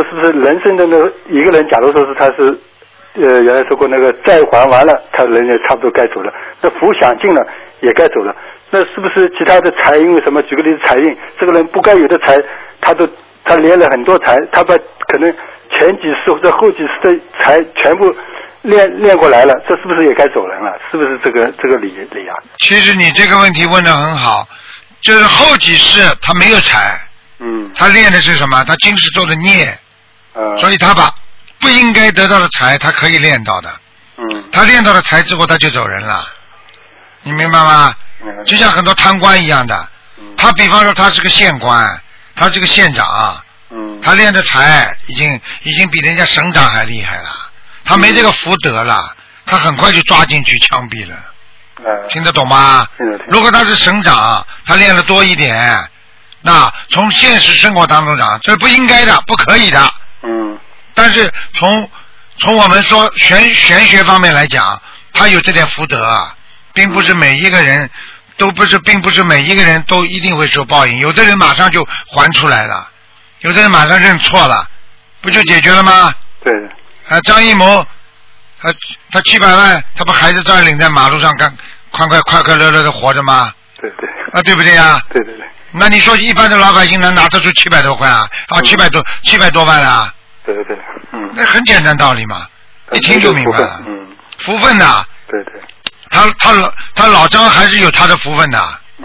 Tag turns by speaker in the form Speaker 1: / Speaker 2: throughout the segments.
Speaker 1: 说是不是人生的那个一个人，假如说是他是原来说过那个债还完了，他人也差不多该走了，那福享尽了也该走了，那是不是其他的财因为什么？举个例子，财运，这个人不该有的财，他连了很多财，他把可能前几世或者后几世的财全部练过来了，这是不是也该走人了？是不是这个理啊？
Speaker 2: 其实你这个问题问得很好，就是后几世他没有财，他练的是什么？他今世做的孽，所以他把不应该得到的财，他可以练到的，他练到了财之后，他就走人了，你明白吗？就像很多贪官一样的，他比方说他是个县官，他是个县长，他练的财已经比人家省长还厉害了，他没这个福德了，他很快就抓进去枪毙了，听得懂吗？如果他是省长，他练的多一点，那从现实生活当中讲，这不应该的，不可以的。但是从我们说玄学方面来讲，他有这点福德，并不是每一个人并不是每一个人都一定会受报应，有的人马上就还出来了，有的人马上认错了，不就解决了吗？
Speaker 1: 对。
Speaker 2: 张艺谋，他700万，他把孩子照样领在马路上干，快乐乐的活着吗？
Speaker 1: 对。
Speaker 2: 对不对呀？
Speaker 1: 对。
Speaker 2: 那你说一般的老百姓能拿得出700多块啊？700多万啊？
Speaker 1: 对。
Speaker 2: 那很简单道理嘛，一听就明白了。福分的。对。他老张还是有他的福分的。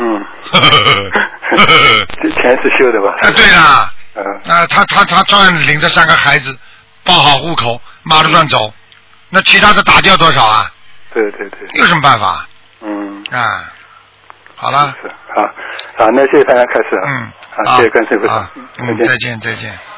Speaker 1: 前世修的吧？
Speaker 2: 对啦。他照样领着3个孩子，报好户口，马路上走，那其他的打掉多少啊？
Speaker 1: 对。
Speaker 2: 有什么办法？好了。
Speaker 1: 好，那谢谢大家开始。好，谢谢关师傅。
Speaker 2: 再见。